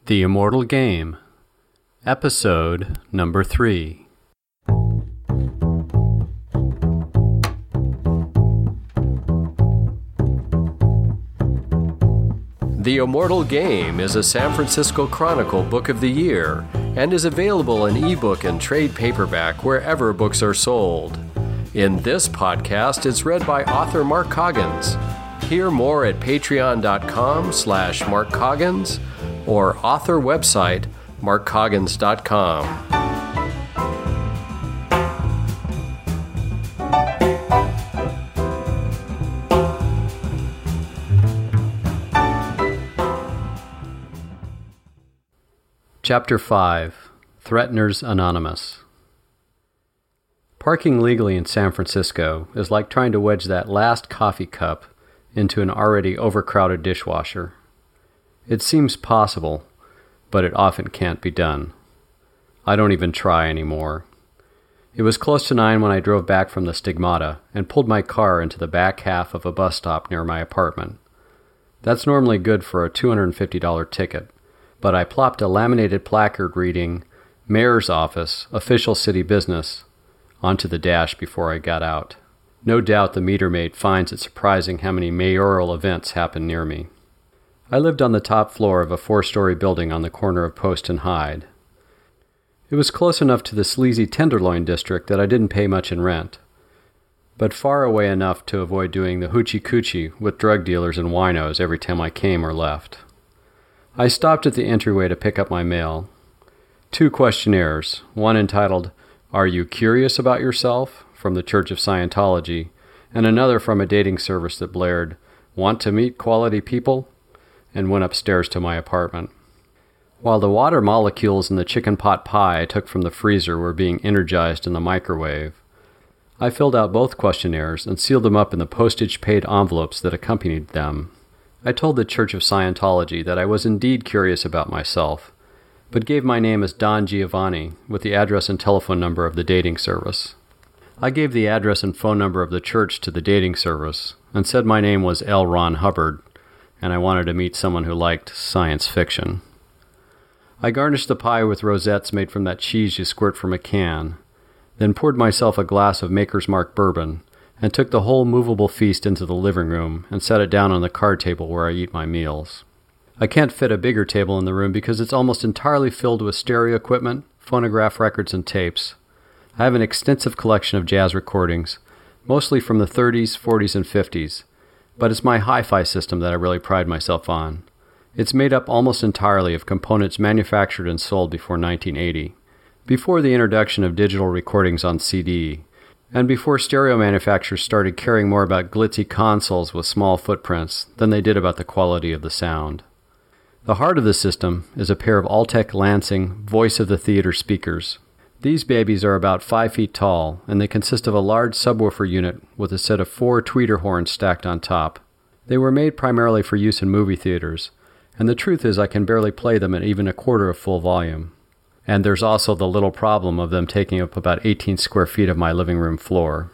The Immortal Game, Episode Number 3. The Immortal Game is a San Francisco Chronicle Book of the Year and is available in ebook and trade paperback wherever books are sold. In this podcast, it's read by author Mark Coggins. Hear more at patreon.com/Mark Coggins or author website markcoggins.com. Chapter 5, Threateners Anonymous. Parking legally in San Francisco is like trying to wedge that last coffee cup into an already overcrowded dishwasher. It seems possible, but it often can't be done. I don't even try anymore. It was close to 9 when I drove back from the Stigmata and pulled my car into the back half of a bus stop near my apartment. That's normally good for a $250 ticket, but I plopped a laminated placard reading, Mayor's Office, Official City Business, onto the dash before I got out. No doubt the meter maid finds it surprising how many mayoral events happen near me. I lived on the top floor of a 4-story building on the corner of Post and Hyde. It was close enough to the sleazy Tenderloin district that I didn't pay much in rent, but far away enough to avoid doing the hoochie-coochie with drug dealers and winos every time I came or left. I stopped at the entryway to pick up my mail. 2 questionnaires, one entitled, "Are you curious about yourself?" from the Church of Scientology, and another from a dating service that blared, "Want to meet quality people?" and went upstairs to my apartment. While the water molecules in the chicken pot pie I took from the freezer were being energized in the microwave, I filled out both questionnaires and sealed them up in the postage-paid envelopes that accompanied them. I told the Church of Scientology that I was indeed curious about myself, but gave my name as Don Giovanni with the address and telephone number of the dating service. I gave the address and phone number of the church to the dating service and said my name was L. Ron Hubbard, and I wanted to meet someone who liked science fiction. I garnished the pie with rosettes made from that cheese you squirt from a can, then poured myself a glass of Maker's Mark bourbon, and took the whole movable feast into the living room and set it down on the card table where I eat my meals. I can't fit a bigger table in the room because it's almost entirely filled with stereo equipment, phonograph records, and tapes. I have an extensive collection of jazz recordings, mostly from the 30s, 40s, and 50s, but it's my hi-fi system that I really pride myself on. It's made up almost entirely of components manufactured and sold before 1980, before the introduction of digital recordings on CD, and before stereo manufacturers started caring more about glitzy consoles with small footprints than they did about the quality of the sound. The heart of the system is a pair of Altec Lansing Voice of the Theater speakers. These babies are about 5 feet tall, and they consist of a large subwoofer unit with a set of 4 tweeter horns stacked on top. They were made primarily for use in movie theaters, and the truth is I can barely play them at even a quarter of full volume. And there's also the little problem of them taking up about 18 square feet of my living room floor.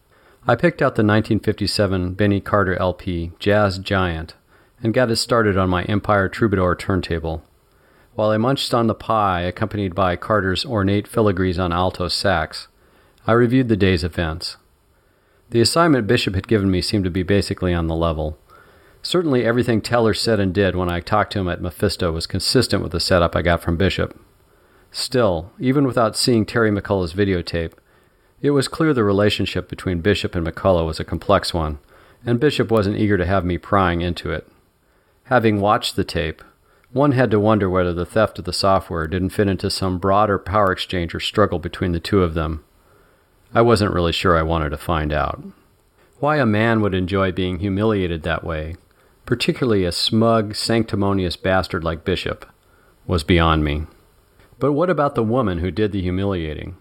I picked out the 1957 Benny Carter LP, Jazz Giant, and got it started on my Empire Troubadour turntable. While I munched on the pie, accompanied by Carter's ornate filigrees on alto sax, I reviewed the day's events. The assignment Bishop had given me seemed to be basically on the level. Certainly everything Teller said and did when I talked to him at Mephisto was consistent with the setup I got from Bishop. Still, even without seeing Terry McCullough's videotape, it was clear the relationship between Bishop and McCullough was a complex one, and Bishop wasn't eager to have me prying into it. Having watched the tape, one had to wonder whether the theft of the software didn't fit into some broader power exchange or struggle between the two of them. I wasn't really sure I wanted to find out. Why a man would enjoy being humiliated that way, particularly a smug, sanctimonious bastard like Bishop, was beyond me. But what about the woman who did the humiliating?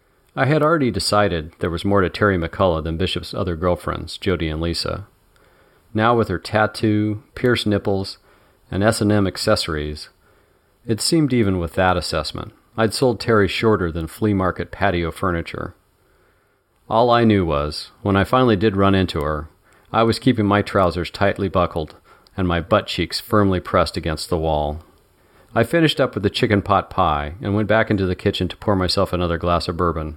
I had already decided there was more to Terry McCullough than Bishop's other girlfriends, Jody and Lisa. Now with her tattoo, pierced nipples, and S&M accessories, it seemed even with that assessment, I'd sold Terry shorter than flea market patio furniture. All I knew was, when I finally did run into her, I was keeping my trousers tightly buckled and my butt cheeks firmly pressed against the wall. I finished up with the chicken pot pie and went back into the kitchen to pour myself another glass of bourbon.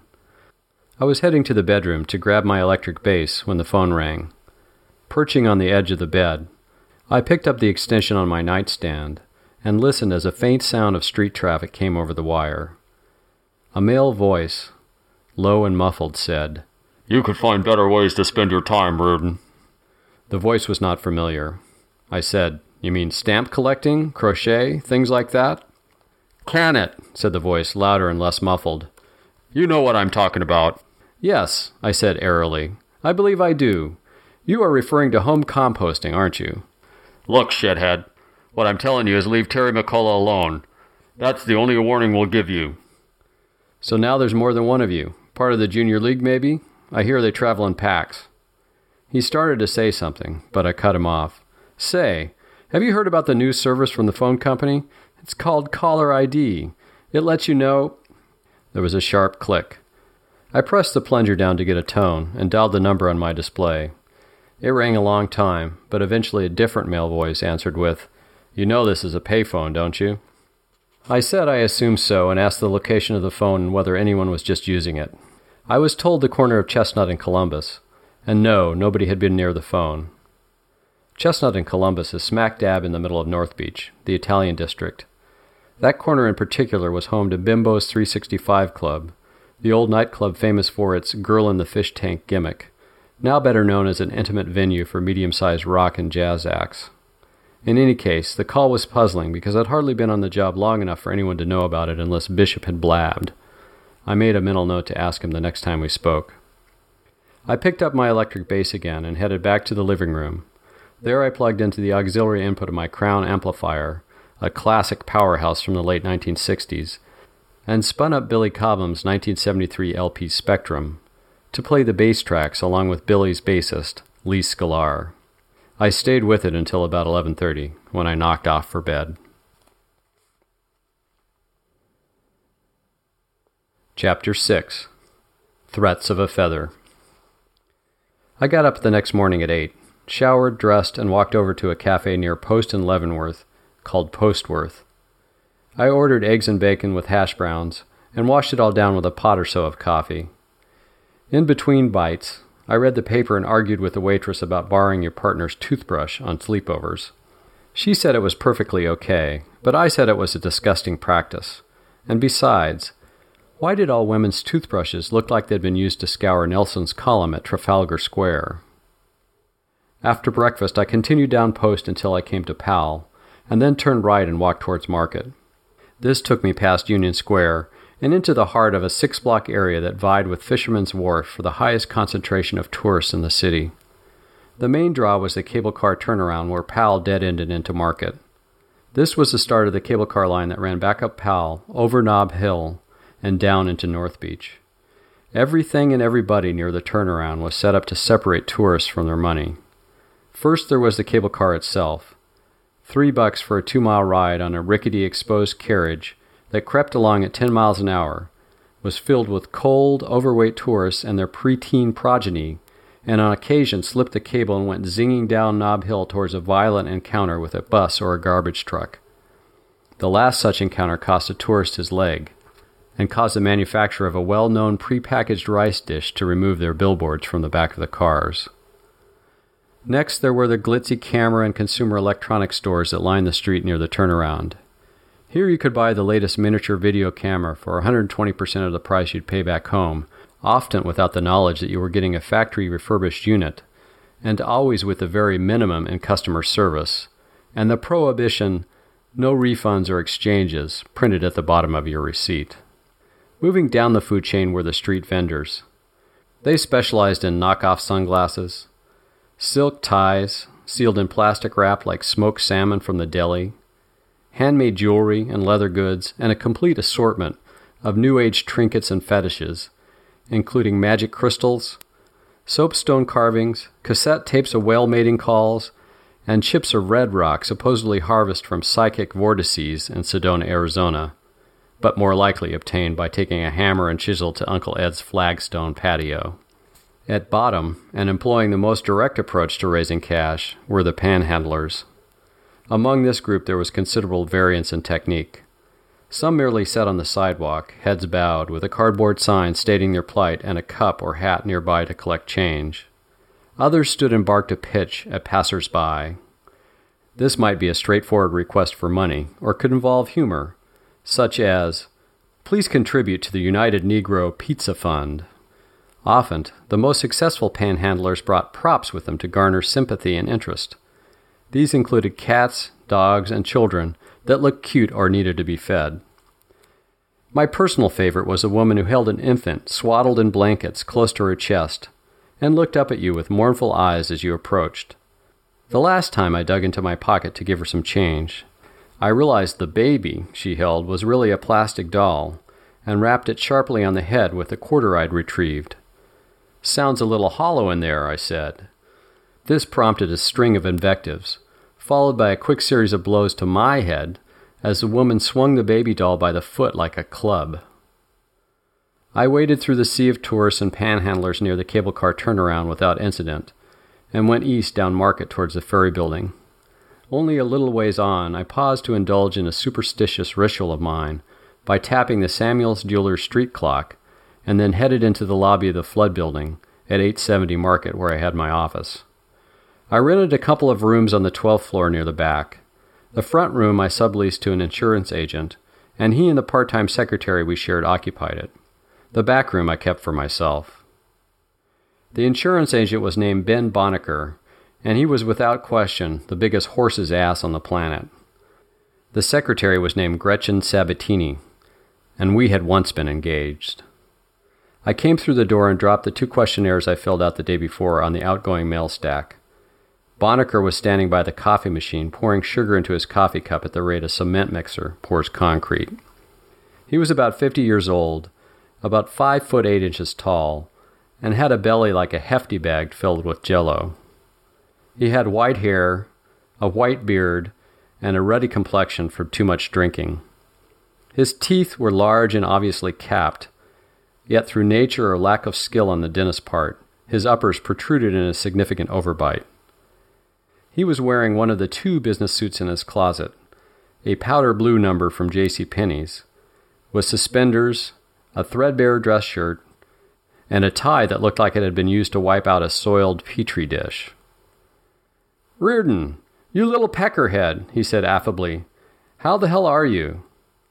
I was heading to the bedroom to grab my electric bass when the phone rang. Perching on the edge of the bed, I picked up the extension on my nightstand and listened as a faint sound of street traffic came over the wire. A male voice, low and muffled, said, "You could find better ways to spend your time, Rudin." The voice was not familiar. I said, "You mean stamp collecting, crochet, things like that?" "Can it," said the voice, louder and less muffled. "You know what I'm talking about." "Yes," I said airily. "I believe I do. You are referring to home composting, aren't you?" "Look, shithead, what I'm telling you is leave Terry McCullough alone. That's the only warning we'll give you." "So now there's more than one of you. Part of the junior league, maybe? I hear they travel in packs." He started to say something, but I cut him off. "Say, have you heard about the new service from the phone company? It's called Caller ID. It lets you know—" There was a sharp click. I pressed the plunger down to get a tone and dialed the number on my display. It rang a long time, but eventually a different male voice answered with, "You know this is a payphone, don't you?" I said I assumed so and asked the location of the phone and whether anyone was just using it. I was told the corner of Chestnut and Columbus, and no, nobody had been near the phone. Chestnut and Columbus is smack dab in the middle of North Beach, the Italian district. That corner in particular was home to Bimbo's 365 Club, the old nightclub famous for its girl in the fish tank gimmick, now better known as an intimate venue for medium-sized rock and jazz acts. In any case, the call was puzzling because I'd hardly been on the job long enough for anyone to know about it unless Bishop had blabbed. I made a mental note to ask him the next time we spoke. I picked up my electric bass again and headed back to the living room. There I plugged into the auxiliary input of my Crown amplifier, a classic powerhouse from the late 1960s, and spun up Billy Cobham's 1973 LP Spectrum to play the bass tracks along with Billy's bassist, Lee Sklar. I stayed with it until about 11:30, when I knocked off for bed. Chapter 6. Threats of a Feather. I got up the next morning at 8, showered, dressed, and walked over to a cafe near Post and Leavenworth called Postworth. I ordered eggs and bacon with hash browns and washed it all down with a pot or so of coffee. In between bites, I read the paper and argued with the waitress about borrowing your partner's toothbrush on sleepovers. She said it was perfectly okay, but I said it was a disgusting practice. And besides, why did all women's toothbrushes look like they'd been used to scour Nelson's column at Trafalgar Square? After breakfast, I continued down Post until I came to Powell, and then turned right and walked towards Market. This took me past Union Square and into the heart of a 6-block area that vied with Fisherman's Wharf for the highest concentration of tourists in the city. The main draw was the cable car turnaround where Powell dead-ended into Market. This was the start of the cable car line that ran back up Powell, over Nob Hill, and down into North Beach. Everything and everybody near the turnaround was set up to separate tourists from their money. First there was the cable car itself. $3 for a 2-mile ride on a rickety exposed carriage that crept along at 10 miles an hour, was filled with cold, overweight tourists and their preteen progeny, and on occasion slipped the cable and went zinging down Nob Hill towards a violent encounter with a bus or a garbage truck. The last such encounter cost a tourist his leg, and caused the manufacturer of a well-known prepackaged rice dish to remove their billboards from the back of the cars. Next, there were the glitzy camera and consumer electronics stores that lined the street near the turnaround. Here you could buy the latest miniature video camera for 120% of the price you'd pay back home, often without the knowledge that you were getting a factory refurbished unit, and always with the very minimum in customer service, and the prohibition, no refunds or exchanges, printed at the bottom of your receipt. Moving down the food chain were the street vendors. They specialized in knockoff sunglasses, silk ties sealed in plastic wrap like smoked salmon from the deli, handmade jewelry and leather goods, and a complete assortment of New Age trinkets and fetishes, including magic crystals, soapstone carvings, cassette tapes of whale mating calls, and chips of red rock supposedly harvested from psychic vortices in Sedona, Arizona, but more likely obtained by taking a hammer and chisel to Uncle Ed's flagstone patio. At bottom, and employing the most direct approach to raising cash, were the panhandlers. Among this group there was considerable variance in technique. Some merely sat on the sidewalk, heads bowed, with a cardboard sign stating their plight and a cup or hat nearby to collect change. Others stood and barked a pitch at passers-by. This might be a straightforward request for money, or could involve humor, such as, "Please contribute to the United Negro Pizza Fund." Often, the most successful panhandlers brought props with them to garner sympathy and interest. These included cats, dogs, and children that looked cute or needed to be fed. My personal favorite was a woman who held an infant swaddled in blankets close to her chest and looked up at you with mournful eyes as you approached. The last time I dug into my pocket to give her some change, I realized the baby she held was really a plastic doll and rapped it sharply on the head with a quarter I'd retrieved. "Sounds a little hollow in there," I said. This prompted a string of invectives, followed by a quick series of blows to my head as the woman swung the baby doll by the foot like a club. I waded through the sea of tourists and panhandlers near the cable car turnaround without incident, and went east down Market towards the ferry building. Only a little ways on, I paused to indulge in a superstitious ritual of mine by tapping the Samuels Jewelers street clock, and then headed into the lobby of the Flood Building at 870 Market where I had my office. I rented a couple of rooms on the 12th floor near the back. The front room I subleased to an insurance agent, and he and the part-time secretary we shared occupied it. The back room I kept for myself. The insurance agent was named Ben Bonacker, and he was without question the biggest horse's ass on the planet. The secretary was named Gretchen Sabatini, and we had once been engaged. I came through the door and dropped the 2 questionnaires I filled out the day before on the outgoing mail stack. Bonacker was standing by the coffee machine, pouring sugar into his coffee cup at the rate a cement mixer pours concrete. He was about 50 years old, about 5 foot 8 inches tall, and had a belly like a hefty bag filled with jello. He had white hair, a white beard, and a ruddy complexion from too much drinking. His teeth were large and obviously capped, yet through nature or lack of skill on the dentist's part, his uppers protruded in a significant overbite. He was wearing one of the 2 business suits in his closet, a powder blue number from J.C. Penney's, with suspenders, a threadbare dress shirt, and a tie that looked like it had been used to wipe out a soiled petri dish. "Reardon, you little peckerhead," he said affably. "How the hell are you?"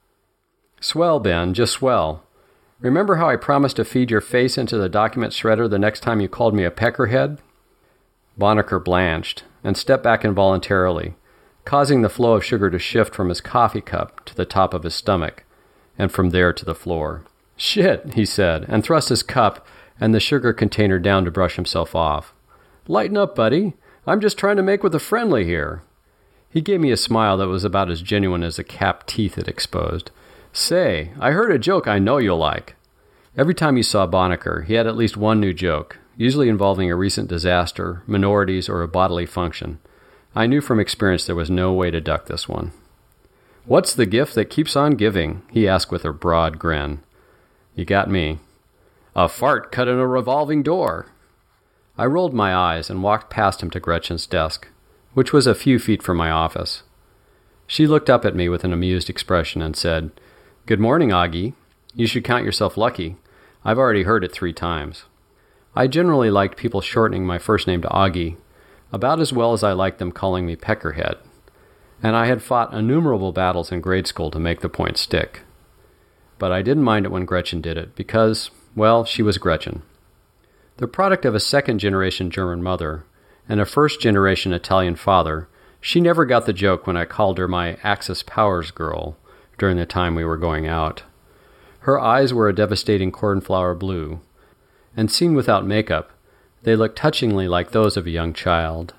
"Swell, Ben, just swell. Remember how I promised to feed your face into the document shredder the next time you called me a peckerhead?" Bonacker blanched and stepped back involuntarily, causing the flow of sugar to shift from his coffee cup to the top of his stomach, and from there to the floor. "Shit," he said, and thrust his cup and the sugar container down to brush himself off. "Lighten up, buddy. I'm just trying to make with a friendly here." He gave me a smile that was about as genuine as the capped teeth it exposed. "Say, I heard a joke I know you'll like." Every time you saw Bonacker, he had at least one new joke, usually involving a recent disaster, minorities, or a bodily function. I knew from experience there was no way to duck this one. "What's the gift that keeps on giving?" he asked with a broad grin. You got me. "A fart cut in a revolving door." I rolled my eyes and walked past him to Gretchen's desk, which was a few feet from my office. She looked up at me with an amused expression and said, "Good morning, Augie. You should count yourself lucky. I've already heard it 3 times. I generally liked people shortening my first name to Augie, about as well as I liked them calling me Peckerhead, and I had fought innumerable battles in grade school to make the point stick. But I didn't mind it when Gretchen did it, because, well, she was Gretchen. The product of a second-generation German mother and a first-generation Italian father, she never got the joke when I called her my Axis Powers girl during the time we were going out. Her eyes were a devastating cornflower blue, and seen without makeup, they looked touchingly like those of a young child.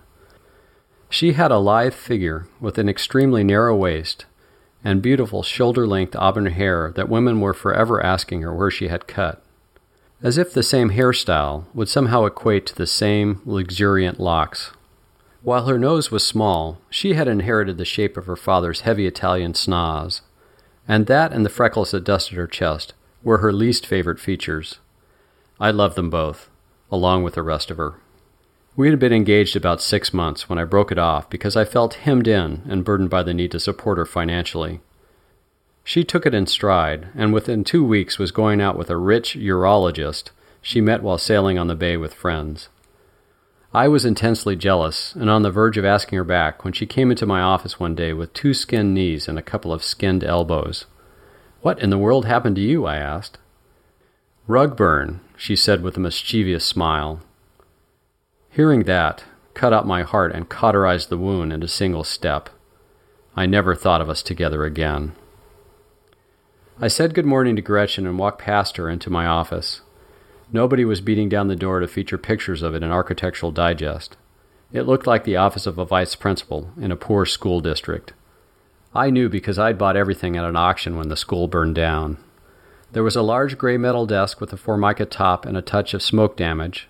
She had a lithe figure with an extremely narrow waist and beautiful shoulder-length auburn hair that women were forever asking her where she had cut, as if the same hairstyle would somehow equate to the same luxuriant locks. While her nose was small, she had inherited the shape of her father's heavy Italian schnoz, and that and the freckles that dusted her chest were her least favorite features. I loved them both, along with the rest of her. We had been engaged about 6 months when I broke it off because I felt hemmed in and burdened by the need to support her financially. She took it in stride, and within 2 weeks was going out with a rich urologist she met while sailing on the bay with friends. I was intensely jealous and on the verge of asking her back when she came into my office one day with 2 skinned knees and a couple of skinned elbows. "What in the world happened to you?" I asked. "Rug burn," she said with a mischievous smile. Hearing that cut out my heart and cauterized the wound in a single step. I never thought of us together again. I said good morning to Gretchen and walked past her into my office. Nobody was beating down the door to feature pictures of it in Architectural Digest. It looked like the office of a vice principal in a poor school district. I knew because I'd bought everything at an auction when the school burned down. There was a large gray metal desk with a Formica top and a touch of smoke damage,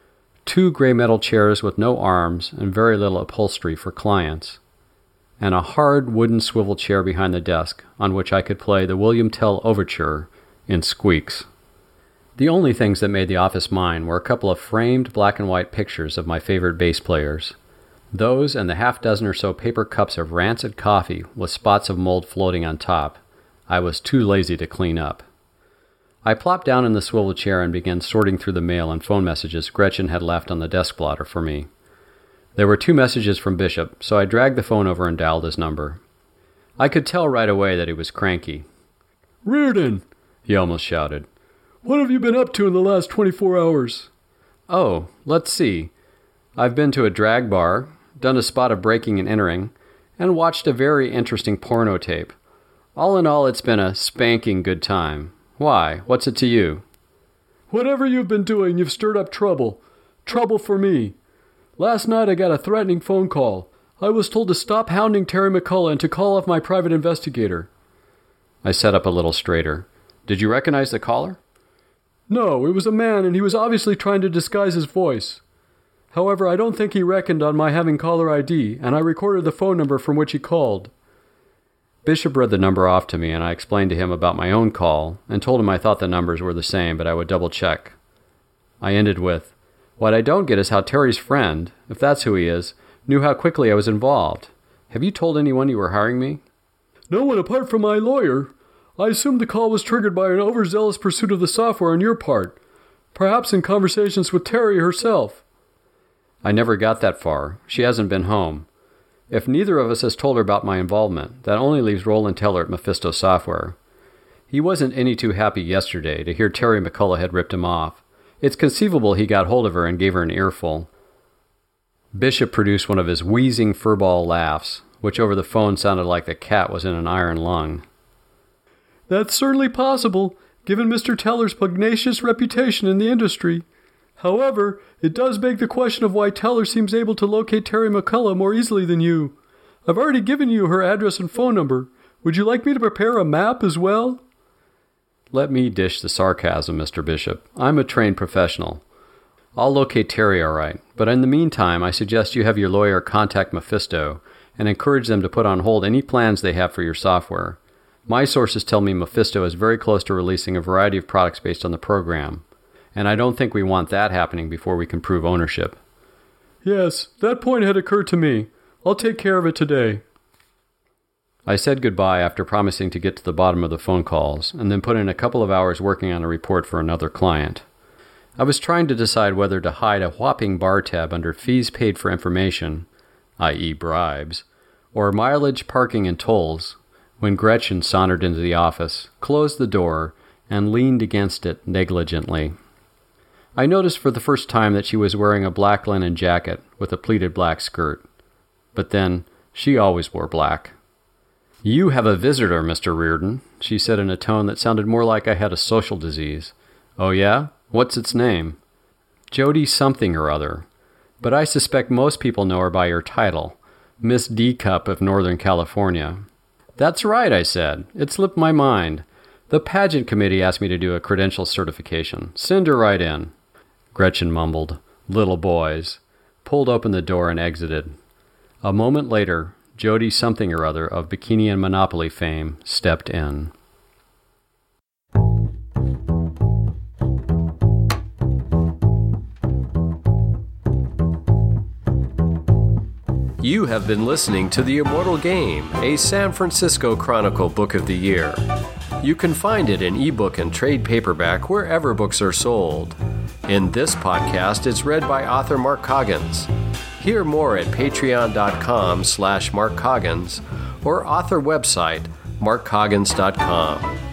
2 gray metal chairs with no arms and very little upholstery for clients, and a hard wooden swivel chair behind the desk on which I could play the William Tell Overture in squeaks. The only things that made the office mine were a couple of framed black and white pictures of my favorite bass players. Those and the 6 or so paper cups of rancid coffee with spots of mold floating on top I was too lazy to clean up. I plopped down in the swivel chair and began sorting through the mail and phone messages Gretchen had left on the desk blotter for me. There were 2 messages from Bishop, so I dragged the phone over and dialed his number. I could tell right away that he was cranky. "Reardon!" he almost shouted. "What have you been up to in the last 24 hours? "Oh, let's see. I've been to a drag bar, done a spot of breaking and entering, and watched a very interesting porno tape. All in all, it's been a spanking good time. Why? What's it to you?" "Whatever you've been doing, you've stirred up trouble. Trouble for me. Last night I got a threatening phone call. I was told to stop hounding Terry McCullough and to call off my private investigator." I sat up a little straighter. "Did you recognize the caller?" "No, it was a man, and he was obviously trying to disguise his voice. However, I don't think he reckoned on my having caller ID, and I recorded the phone number from which he called." Bishop read the number off to me, and I explained to him about my own call, and told him I thought the numbers were the same, but I would double-check. I ended with, "What I don't get is how Terry's friend, if that's who he is, knew how quickly I was involved. Have you told anyone you were hiring me?" "No one apart from my lawyer. I assumed the call was triggered by an overzealous pursuit of the software on your part, perhaps in conversations with Terry herself." "I never got that far. She hasn't been home. If neither of us has told her about my involvement, that only leaves Roland Teller at Mephisto Software. He wasn't any too happy yesterday to hear Terry McCullough had ripped him off. It's conceivable he got hold of her and gave her an earful." Bishop produced one of his wheezing furball laughs, which over the phone sounded like the cat was in an iron lung. "That's certainly possible, given Mr. Teller's pugnacious reputation in the industry. However, it does beg the question of why Teller seems able to locate Terry McCullough more easily than you. I've already given you her address and phone number. Would you like me to prepare a map as well?" "Let me dish the sarcasm, Mr. Bishop. I'm a trained professional. I'll locate Terry all right, but in the meantime I suggest you have your lawyer contact Mephisto and encourage them to put on hold any plans they have for your software. My sources tell me Mephisto is very close to releasing a variety of products based on the program, and I don't think we want that happening before we can prove ownership." "Yes, that point had occurred to me. I'll take care of it today." I said goodbye after promising to get to the bottom of the phone calls, and then put in a couple of hours working on a report for another client. I was trying to decide whether to hide a whopping bar tab under fees paid for information, i.e. bribes, or mileage, parking, and tolls, when Gretchen sauntered into the office, closed the door, and leaned against it negligently. I noticed for the first time that she was wearing a black linen jacket with a pleated black skirt. But then, she always wore black. "You have a visitor, Mr. Reardon," she said in a tone that sounded more like I had a social disease. "Oh yeah? What's its name?" "Jody something or other. But I suspect most people know her by her title, Miss D. Cup of Northern California." "That's right," I said. "It slipped my mind. The pageant committee asked me to do a credential certification. Send her right in." Gretchen mumbled, "Little boys," pulled open the door and exited. A moment later, Jody something or other of Bikini and Monopoly fame stepped in. You have been listening to The Immortal Game, a San Francisco Chronicle Book of the Year. You can find it in ebook and trade paperback wherever books are sold. In this podcast, it's read by author Mark Coggins. Hear more at patreon.com/Mark Coggins or author website markcoggins.com.